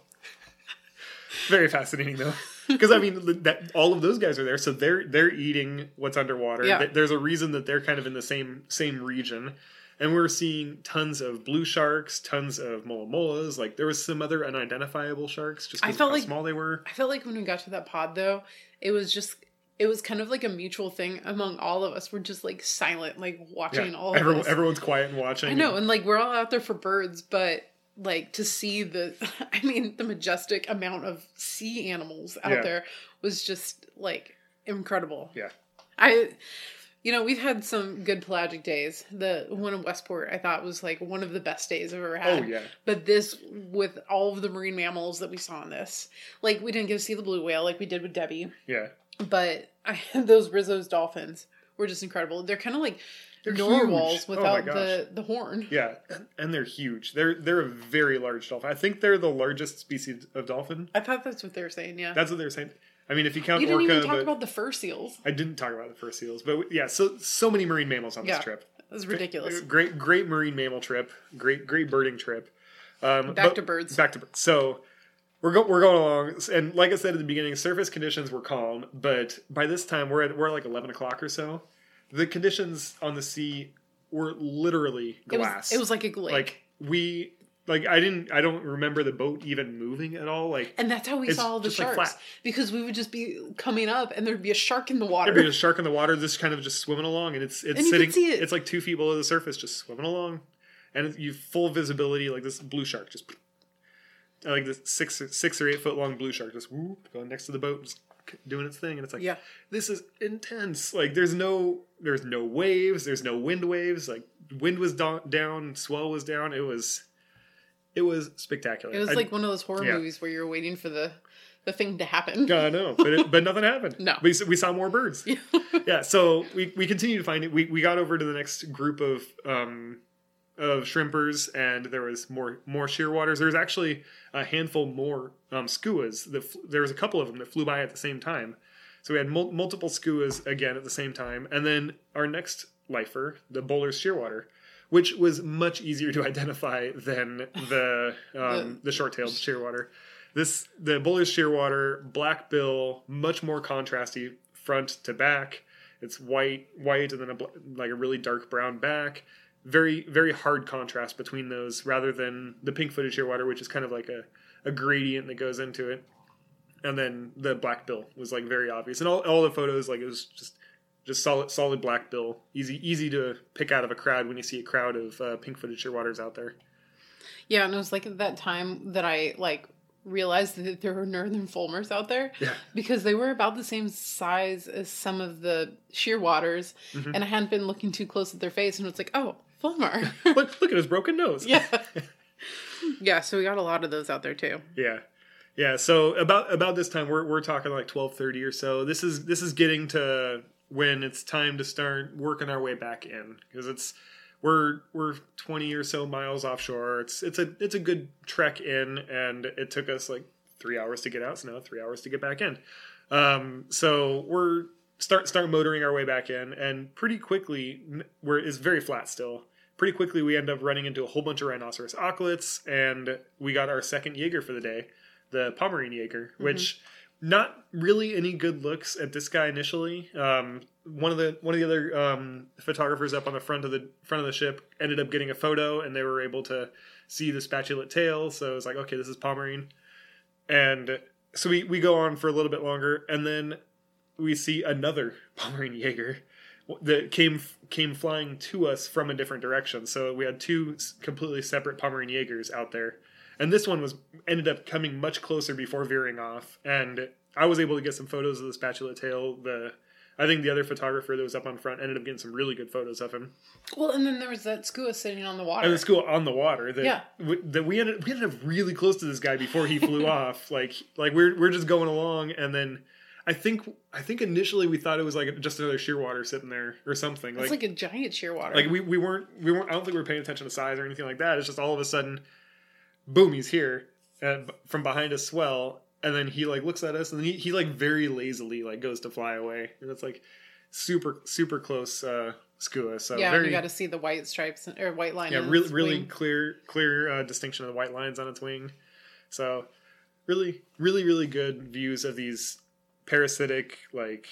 Very fascinating though, because I mean that all of those guys are there, so they're they're eating what's underwater. Yeah. There's a reason that they're kind of in the same same region, and we're seeing tons of blue sharks, tons of mola molas. Like there was some other unidentifiable sharks, just I because felt of how like- small they were. I felt like when we got to that pod, though, it was just, it was kind of like a mutual thing among all of us. We're just like silent, like watching all of Everyone, this. everyone's quiet and watching. I know, and like we're all out there for birds, but like to see the, I mean, the majestic amount of sea animals out Yeah. there was just like incredible. Yeah. I, you know, we've had some good pelagic days. The one in Westport, I thought was like one of the best days I've ever had. Oh yeah. But this, with all of the marine mammals that we saw in this, like we didn't get to see the blue whale like we did with Debbie, Yeah. but I had those Rizzo's dolphins were just incredible. They're kind of like They're narwhals huge. Oh my without gosh. the, the horn. Yeah, and they're huge. They're they're a very large dolphin. I think they're the largest species of dolphin. I thought that's what they were saying, yeah. That's what they're saying. I mean, if you count You didn't orca, even talk but about the fur seals. I didn't talk about the fur seals, but yeah, so so many marine mammals on Yeah. this trip. It was ridiculous. Great, great marine mammal trip. Great, great birding trip. Um, Back but- to birds. Back to birds. So we're go- we're going along, and like I said at the beginning, surface conditions were calm, but by this time we're at we're at like eleven o'clock or so. The conditions on the sea were literally It was, glass. it was like a lake. like we like I didn't I don't remember the boat even moving at all. Like And that's how we It's saw all the just, like, sharks. flat. Because we would just be coming up and there'd be a shark in the water. there'd be a shark in the water, just kind of just swimming along, and it's it's And you sitting. could see it. It's like two feet below the surface, just swimming along, and you full visibility, like this blue shark, just like this six six or eight foot long blue shark, just whoop, going next to the boat, just doing its thing, and it's like, Yeah. this is intense. Like there's no there's no waves, there's no wind waves. Like wind was do- down, swell was down. It was it was spectacular. It was I- like one of those horror yeah. movies where you're waiting for the, the thing to happen. I know, but it, but nothing happened. No. we we saw more birds. Yeah. Yeah, so we we continued to find it. We we got over to the next group of um of shrimpers, and there was more more shearwaters. There was actually a handful more um, skuas. That fl- there was a couple of them that flew by at the same time. So we had mul- multiple skuas again at the same time, and then our next lifer, the Bowler's shearwater, which was much easier to identify than the um, the short-tailed shearwater. This the Bowler's shearwater, black bill, much more contrasty front to back. It's white, white, and then a bl- like a really dark brown back. Very, very hard contrast between those, rather than the pink-footed shearwater, which is kind of like a, a gradient that goes into it. And then the black bill was like very obvious, and all, all the photos, like it was just just solid solid black bill, easy easy to pick out of a crowd when you see a crowd of uh, pink-footed shearwaters out there. Yeah, and it was like at that time that I like realized that there were northern fulmars out there. Yeah. Because they were about the same size as some of the shearwaters, Mm-hmm. and I hadn't been looking too close at their face, and it's like, oh, fulmar. look look at his broken nose. Yeah. Yeah, so we got a lot of those out there too. Yeah. Yeah, so about about this time we're we're talking like twelve thirty or so. This is this is getting to when it's time to start working our way back in, because it's we're we're twenty or so miles offshore. It's it's a it's a good trek in, and it took us like three hours to get out, so now three hours to get back in. Um, so we're start start motoring our way back in, and pretty quickly we're it's very flat still. Pretty quickly we end up running into a whole bunch of rhinoceros auklets, and we got our second Jaeger for the day, the Pomeranian Jaeger, which not really any good looks at this guy initially. Um, one of the one of the other um, photographers up on the front of the front of the ship ended up getting a photo, and they were able to see the spatulate tail. So it was like, okay, this is Pomeranian. And so we, we go on for a little bit longer, and then we see another Pomeranian Jaeger that came came flying to us from a different direction. So we had two completely separate Pomeranian Jaegers out there. And this one was ended up coming much closer before veering off. And I was able to get some photos of the spatula tail. The I think the other photographer that was up on front ended up getting some really good photos of him. Well, and then there was that skua sitting on the water. And the skua on the water. That, yeah. w- that we ended we ended up really close to this guy before he flew off. Like like we're we're just going along, and then I think I think initially we thought it was like just another shearwater sitting there or something. It's like, like a giant shearwater. Like we, we weren't we weren't I don't think we were paying attention to size or anything like that. It's just all of a sudden, boom, he's here, and from behind a swell, and then he like looks at us, and then he, he like very lazily like goes to fly away, and it's like super super close uh, skua. So yeah, very, you got to see the white stripes or white line. Yeah, on really its really wing. clear clear uh, distinction of the white lines on its wing. So really really really good views of these parasitic, like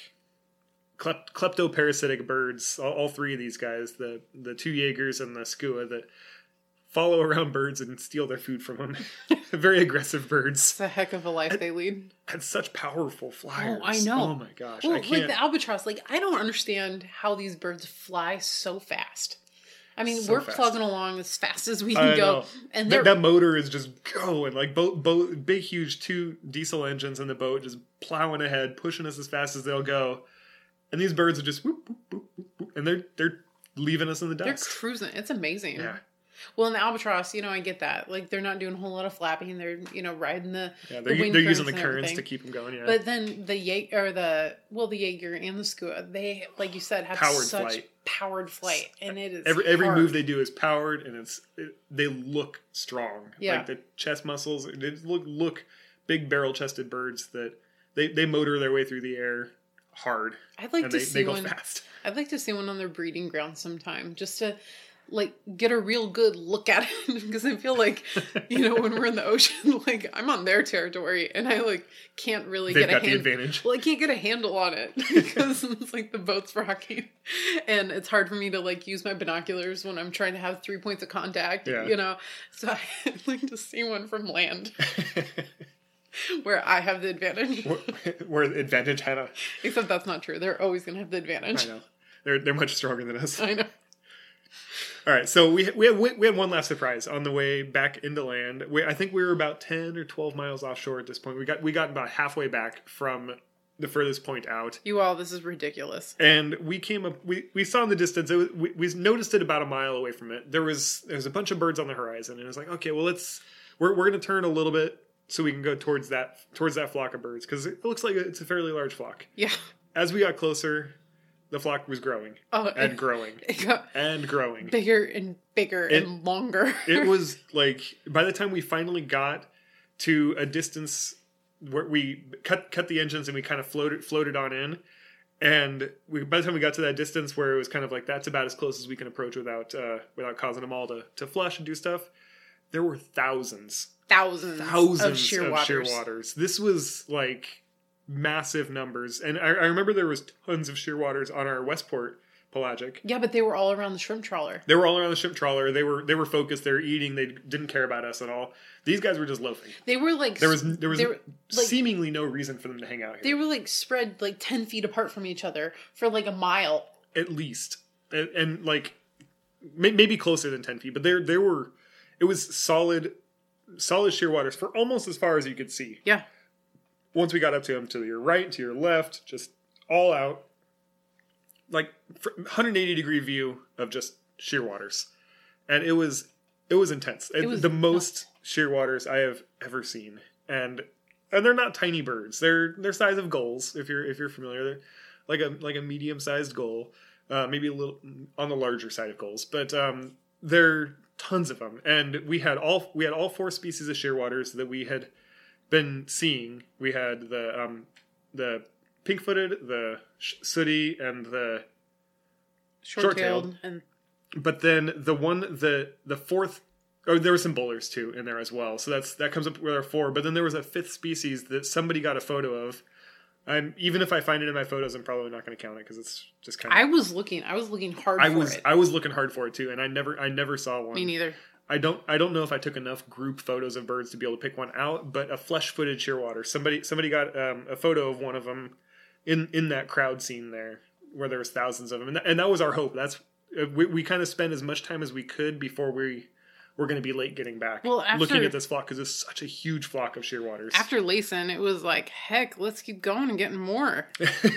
klep- kleptoparasitic birds. All, all three of these guys, the the two Jaegers and the skua, that follow around birds and steal their food from them. Very aggressive birds. It's a heck of a life and, they lead. And such powerful flyers. Oh, I know. Oh my gosh. Well, I can't. like the albatross, like I don't understand how these birds fly so fast. I mean, So we're fast. plugging along as fast as we I can go, know. and That, they're that motor is just going, like boat, boat, big, huge two diesel engines in the boat, just plowing ahead, pushing us as fast as they'll go. And these birds are just whoop, whoop, whoop, whoop, whoop, and they're they're leaving us in the they're dust. cruising. It's amazing. Yeah. Well, in the albatross, you know, I get that. Like they're not doing a whole lot of flapping. They're you know riding the Yeah, the they're, wind they're using the and currents everything. to keep them going. Yeah, But then the Jaeger, or the well, the Jaeger and the skua, they like you said have Powered such flight. powered flight, and it is every every hard. move they do is powered, and it's it, they look strong. Yeah. Like the chest muscles, they look look big barrel chested birds that they, they motor their way through the air hard. I'd like and to they, see they go one. fast. I'd like to see one on their breeding ground sometime, just to like get a real good look at it, because I feel like you know when we're in the ocean, like I'm on their territory, and I like can't really They've get got a the hand- advantage. Well, I can't get a handle on it because it's like the boat's rocking, and it's hard for me to like use my binoculars when I'm trying to have three points of contact. Yeah. You know, so I'd like to see one from land. Where I have the advantage. Where advantage had a. Except that's not true. They're always going to have the advantage. I know. They're they're much stronger than us. I know. All right, so we we had we had one last surprise on the way back into land. We, I think we were about ten or twelve miles offshore at this point. We got we got about halfway back from the furthest point out, You all, this is ridiculous. and we came up. We, we saw in the distance. It was, we we noticed it about a mile away from it. There was there was a bunch of birds on the horizon, and it was like, okay, well let's we're we're gonna turn a little bit so we can go towards that towards that flock of birds, because it looks like it's a fairly large flock. Yeah. As we got closer, the flock was growing Oh, and it, growing it got and growing. bigger and bigger It- and longer. It was like by the time we finally got to a distance where we cut cut the engines and we kind of floated floated on in, and we by the time we got to that distance where it was kind of like that's about as close as we can approach without uh, without causing them all to to flush and do stuff. There were thousands, thousands, thousands of sheer of waters. shearwaters. This was like massive numbers, and I, I remember there was tons of shearwaters on our Westport pelagic. Yeah, but they were all around the shrimp trawler. They were all around the shrimp trawler. They were they were focused. They were eating. They didn't care about us at all. These guys were just loafing. They were like There was there was they were, like, seemingly no reason for them to hang out here. they were like spread like ten feet apart from each other for like a mile. At least, and, and like may, maybe closer than ten feet. But there there were it was solid solid shearwaters for almost as far as you could see. Yeah. Once we got up to them, to your right, to your left, just all out, like one hundred eighty degree view of just shearwaters, and it was it was intense. It was the most shearwaters I have ever seen, and and they're not tiny birds. They're they're size of gulls. If you're if you're familiar, they're like a like a medium sized gull, uh, maybe a little on the larger side of gulls, but um, they're tons of them. And we had all we had all four species of shearwaters that we had been seeing. We had the um, the pink-footed, the sh- sooty, and the Short-tailed, and but then the one the the fourth, oh, there were some bowlers too in there as well. So that's that comes up with our four. But then there was a fifth species that somebody got a photo of. I'm even if I find it in my photos, I'm probably not going to count it because it's just kind of. I was looking. I was looking hard I for was it. I was looking hard for it too, and I never I never saw one. Me neither. I don't I don't know if I took enough group photos of birds to be able to pick one out, but a flesh-footed shearwater. Somebody somebody got um, a photo of one of them in in that crowd scene there where there was thousands of them, and that, and that was our hope. That's we we kind of spent as much time as we could before we we're going to be late getting back. Well, after, looking at this flock because it's such a huge flock of shearwaters. After Layson, it was like, heck, let's keep going and getting more.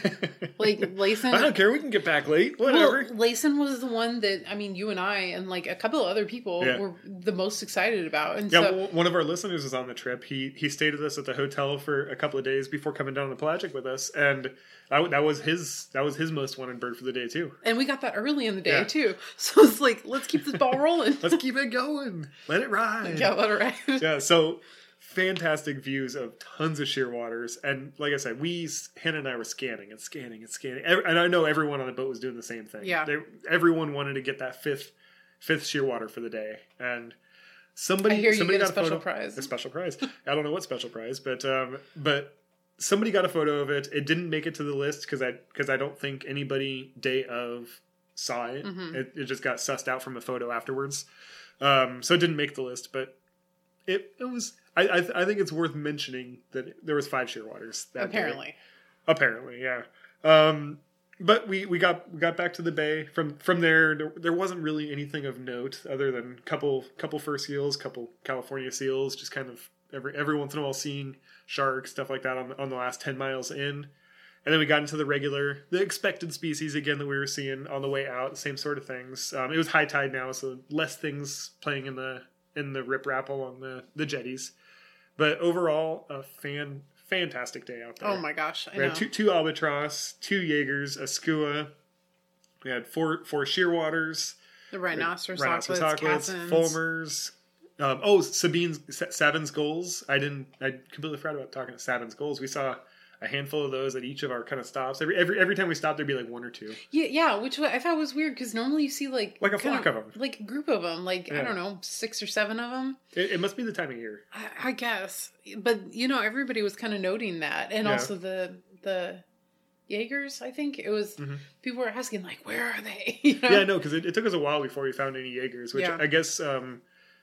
Like Layson, I don't care. We can get back late. Whatever. Well, Layson was the one that I mean, you and I and like a couple of other people yeah. were the most excited about. And yeah, so, well, one of our listeners was on the trip. He he stayed with us at the hotel for a couple of days before coming down to Pelagic with us, and I, that was his that was his most wanted bird for the day too. And we got that early in the day yeah. too. So it's like, let's keep this ball rolling. Let's keep it going. Let it ride. Yeah, let it ride. Yeah, so fantastic views of tons of shearwaters. And like I said, we, Hannah and I were scanning and scanning and scanning. And I know everyone on the boat was doing the same thing. Yeah. They, everyone wanted to get that fifth fifth shearwater for the day. And somebody, I hear you somebody get got a special a photo, prize. A special prize. I don't know what special prize, but um, but somebody got a photo of it. It didn't make it to the list because I, because I don't think anybody day of saw it. Mm-hmm. It, it just got sussed out from a photo afterwards. Um, so it didn't make the list, but it it was. I I, th- I think it's worth mentioning that there was five shearwaters that apparently. Day. Apparently, yeah. Um, but we, we got we got back to the bay. From from there, there, there wasn't really anything of note other than couple couple fur seals, couple California seals, just kind of every every once in a while seeing sharks, stuff like that on on the last ten miles in. And then we got into the regular, the expected species again that we were seeing on the way out, the same sort of things. Um, it was high tide now, so less things playing in the in the riprap along the, the jetties. But overall, a fan fantastic day out there. Oh my gosh, I we know. had two, two albatross, two Jaegers, a skua. We had four four shearwaters. The rhinoceros, rhinoceros auklets, fulmars. Um, oh, Sabine's Savin's gulls. I didn't. I completely forgot about talking to Savin's gulls. We saw a handful of those at each of our kind of stops. Every every every time we stopped, there'd be like one or two. Yeah, yeah, which I thought was weird because normally you see like like a flock of, of them, like a group of them, like yeah. I don't know, six or seven of them. It, it must be the time of year, I, I guess. But you know, everybody was kind of noting that, and yeah. also the the Jaegers. I think it was mm-hmm. people were asking like, where are they? You know? Yeah, no, because it, it took us a while before we found any Jaegers, which yeah. I guess um,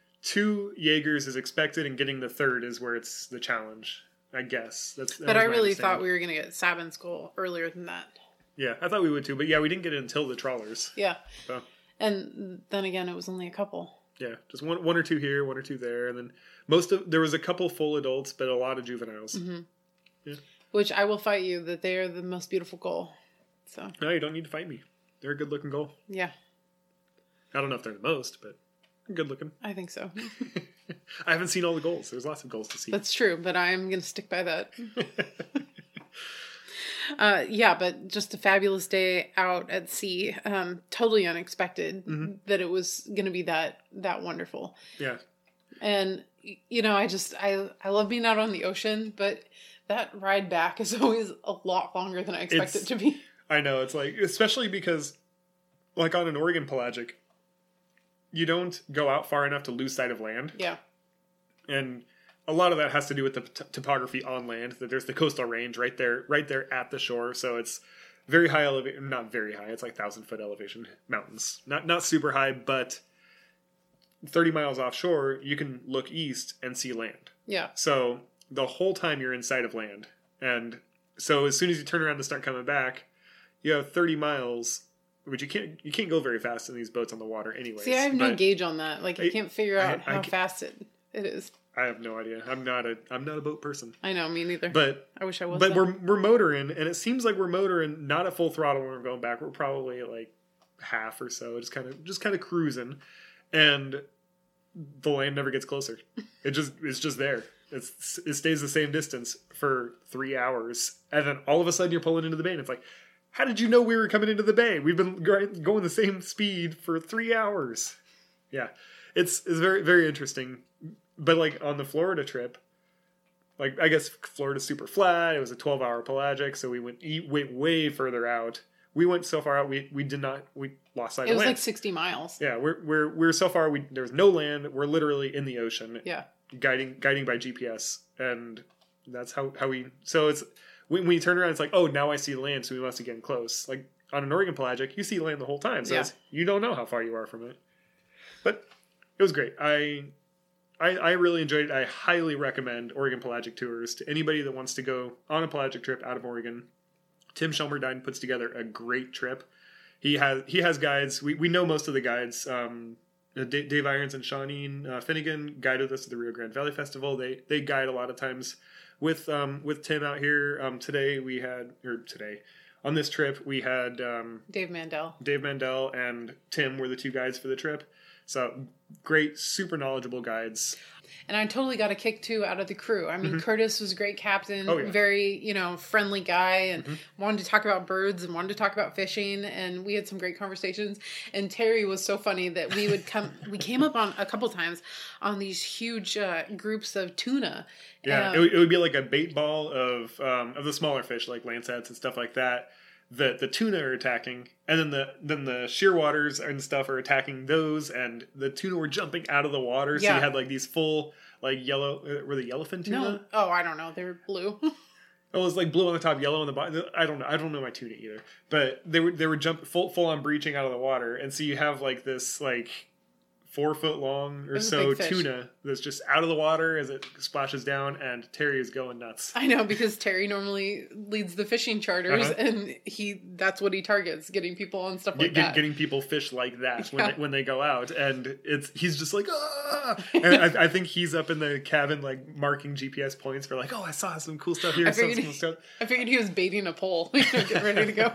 two Jaegers is expected, and getting the third is where it's the challenge. I guess that's. That but I really thought we were going to get Savin's gull earlier than that. Yeah, I thought we would too, but yeah, we didn't get it until the trawlers. Yeah, so. And then again, it was only a couple. Yeah, just one, one or two here, one or two there, and then most of there was a couple full adults, but a lot of juveniles. Mm-hmm. Yeah, which I will fight you that they are the most beautiful gull. So no, you don't need to fight me. They're a good looking gull. Yeah, I don't know if they're the most, but they're good looking. I think so. I haven't seen all the goals. There's lots of goals to see. That's true, but I'm going to stick by that. uh, yeah, but just a fabulous day out at sea. Um, totally unexpected mm-hmm. that it was going to be that that wonderful. Yeah. And, you know, I just, I, I love being out on the ocean, but that ride back is always a lot longer than I expect it's, it to be. I know. It's like, especially because, like on an Oregon pelagic, you don't go out far enough to lose sight of land. Yeah. And a lot of that has to do with the t- topography on land. That there's the coastal range right there, right there at the shore. So it's very high elevation, not very high. It's like thousand foot elevation mountains. Not, not super high, but thirty miles offshore, you can look east and see land. Yeah. So the whole time you're in sight of land. And so as soon as you turn around to start coming back, you have thirty miles. But you can't you can't go very fast in these boats on the water anyway. See, I have no gauge on that. Like, I, I can't figure out I, I, how I fast it, it is. I have no idea. I'm not a I'm not a boat person. I know, me neither. But I wish I was. But though. we're we're motoring, and it seems like we're motoring not at full throttle when we're going back. We're probably at like half or so, just kind of just kind of cruising, and the land never gets closer. It just it's just there. It's it stays the same distance for three hours, and then all of a sudden you're pulling into the bay, and it's like, how did you know we were coming into the bay? We've been going the same speed for three hours. Yeah, it's it's very very interesting. But like on the Florida trip, like I guess Florida's super flat. It was a twelve hour pelagic, so we went went way further out. We went so far out we we did not we lost sight of land. It was like sixty miles. Yeah, we're we're we're so far we there's no land. We're literally in the ocean. Yeah, guiding guiding by G P S, and that's how how we. So it's. When you turn around, it's like, oh, now I see land, so we must be getting close. Like, on an Oregon pelagic, you see land the whole time, so yeah. you don't know how far you are from it. But it was great. I, I I really enjoyed it. I highly recommend Oregon pelagic tours to anybody that wants to go on a pelagic trip out of Oregon. Tim Shelmerdine puts together a great trip. He has he has guides. We we know most of the guides. Um, uh, D- Dave Irons and Shawneen uh, Finnegan guided us to the Rio Grande Valley Festival. They they guide a lot of times with um, with Tim out here. Um, today we had or today on this trip we had um, Dave Mandel. Dave Mandel and Tim were the two guides for the trip. So great, super knowledgeable guides. And I totally got a kick, too, out of the crew. I mean, mm-hmm. Curtis was a great captain, oh, yeah. very, you know, friendly guy, and mm-hmm. wanted to talk about birds and wanted to talk about fishing, and we had some great conversations. And Terry was so funny that we would come, we came up on a couple times on these huge uh, groups of tuna. Yeah, um, it, would, it would be like a bait ball of um, of the smaller fish, like lancettes and stuff like that, that the tuna are attacking, and then the then the shearwaters and stuff are attacking those, and the tuna were jumping out of the water, so yeah. you had like these full like yellow uh, were they yellowfin tuna? No, oh I don't know, they were blue. Oh, it was like blue on the top, yellow on the bottom. I don't know. I don't know my tuna either, but they were they were jump full full on breaching out of the water, and so you have like this like four foot long or so tuna that's just out of the water as it splashes down, and Terry is going nuts. I know, because Terry normally leads the fishing charters, uh-huh. and he that's what he targets, getting people on stuff like get, that. Getting people fish like that yeah. when they, when they go out, and it's he's just like, ah! And I, I think he's up in the cabin like marking G P S points for like, oh, I saw some cool stuff here. I figured, some cool stuff. I figured he was baiting a pole, you know, getting ready to go.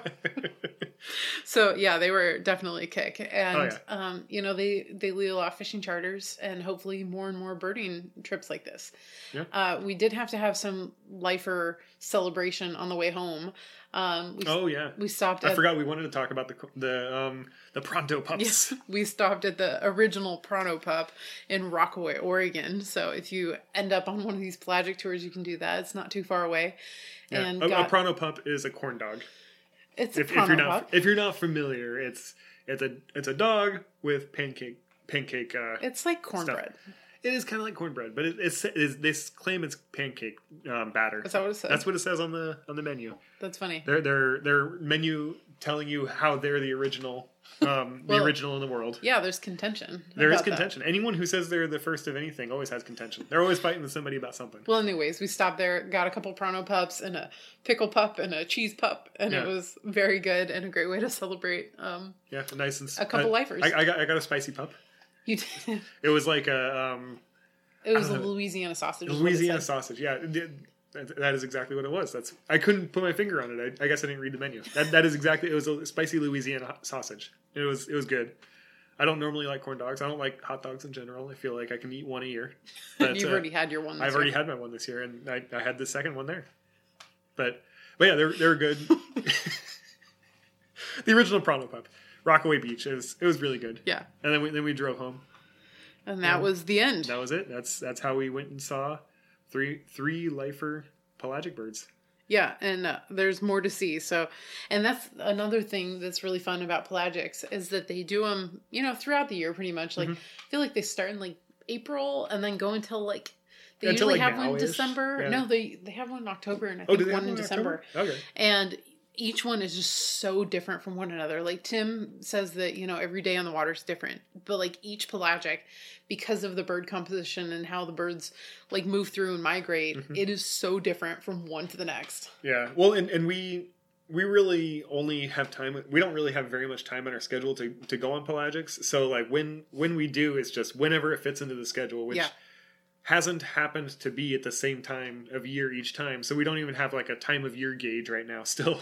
So yeah, they were definitely a kick, and oh, yeah. um, you know they they lead a lot of fishing charters, and hopefully more and more birding trips like this. Yeah. Uh, we did have to have some lifer celebration on the way home. Um, we, oh yeah, we stopped. I at, forgot we wanted to talk about the the um, the Pronto Pups. Yes, we stopped at the original Pronto Pup in Rockaway, Oregon. So if you end up on one of these pelagic tours, you can do that. It's not too far away. Yeah. And a, got, a Pronto Pup is a corn dog. It's if, a Pronto if you're not Pup. if you're not familiar, it's it's a it's a dog with pancake pancake. Uh, it's like cornbread. Stuff. It is kind of like cornbread, but it, it's, it's they claim it's pancake um, batter. Is that what it says? That's what it says on the on the menu. That's funny. Their their their menu telling you how they're the original, um, well, the original in the world. Yeah, there's contention. There is contention. That. Anyone who says they're the first of anything always has contention. They're always fighting with somebody about something. Well, anyways, we stopped there, got a couple Pronto Pups and a pickle pup and a cheese pup, and yeah. it was very good and a great way to celebrate. Um, yeah, nice and a couple uh, lifers. I, I got I got a spicy pup. You did. It was like a. Um, It was a know. Louisiana sausage. Louisiana sausage, yeah. That is exactly what it was. That's I couldn't put my finger on it. I, I guess I didn't read the menu. That that is exactly. It was a spicy Louisiana sausage. It was it was good. I don't normally like corn dogs. I don't like hot dogs in general. I feel like I can eat one a year. But, You've uh, already had your one. This I've year. already had my one this year, and I, I had the second one there. But but yeah, they're they're good. The original Pronto Pup, Rockaway Beach. It was it was really good. Yeah. And then we then we drove home. And that um, was the end. That was it. That's that's how we went and saw three three lifer pelagic birds. Yeah, and uh, there's more to see. So, and that's another thing that's really fun about pelagics is that they do them, you know, throughout the year pretty much. Like, mm-hmm. I feel like they start in like April and then go until like they yeah, usually like have one in December. Yeah. No, they they have one in October and I oh, think one in December. October? Okay. And each one is just so different from one another. Like Tim says that, you know, every day on the water is different, but like each pelagic, because of the bird composition and how the birds like move through and migrate, mm-hmm. it is so different from one to the next. Yeah. Well, and, and we, we really only have time. We don't really have very much time on our schedule to, to go on pelagics. So like when, when we do, it's just whenever it fits into the schedule, which yeah. hasn't happened to be at the same time of year each time. So we don't even have like a time of year gauge right now still.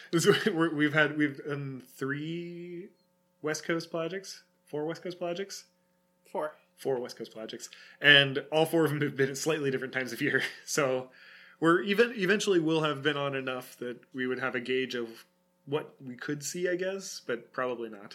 We've had we've done three West Coast pelagics, four West Coast pelagics, four, four West Coast pelagics, and all four of them have been at slightly different times of year. So we're even eventually will have been on enough that we would have a gauge of what we could see, I guess, but probably not.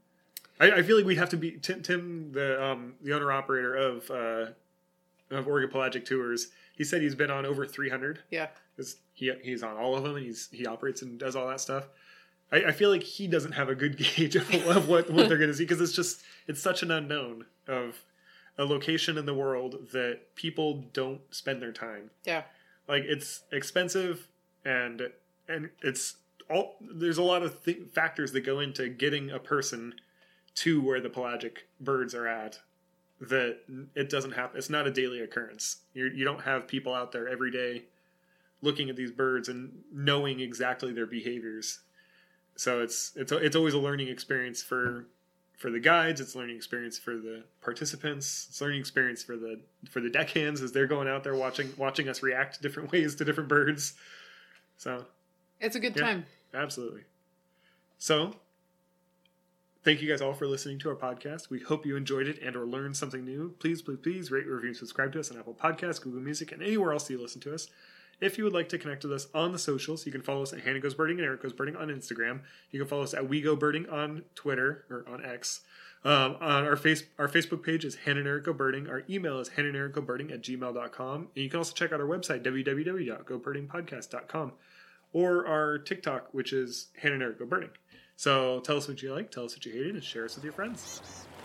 I, I feel like we'd have to be Tim, Tim the um, the owner operator of uh, of Oregon Pelagic Tours. He said he's been on over three hundred. Yeah. He he's on all of them, and he's he operates and does all that stuff. I, I feel like he doesn't have a good gauge of, of what, what they're going to see because it's just it's such an unknown of a location in the world that people don't spend their time. Yeah, like it's expensive and and it's all there's a lot of th- factors that go into getting a person to where the pelagic birds are at. That it doesn't happen. It's not a daily occurrence. You you don't have people out there every day looking at these birds and knowing exactly their behaviors. So it's it's it's always a learning experience for for the guides. It's a learning experience for the participants. It's a learning experience for the for the deckhands as they're going out there watching watching us react different ways to different birds. So it's a good yeah, time. Absolutely. So thank you guys all for listening to our podcast. We hope you enjoyed it and or learned something new. Please, please, please rate, review, and subscribe to us on Apple Podcasts, Google Music, and anywhere else you listen to us. If you would like to connect with us on the socials, you can follow us at Hannah Goes Birding and Eric Goes Birding on Instagram. You can follow us at We Go Birding on Twitter, or on X. Um, on our face, our Facebook page is Hannah and Eric Go Birding. Our email is hannah and eric go birding at gmail dot com. And you can also check out our website, w w w dot go birding podcast dot com. Or our TikTok, which is Hannah and Eric Go Birding. So tell us what you like, tell us what you hated, and share us with your friends.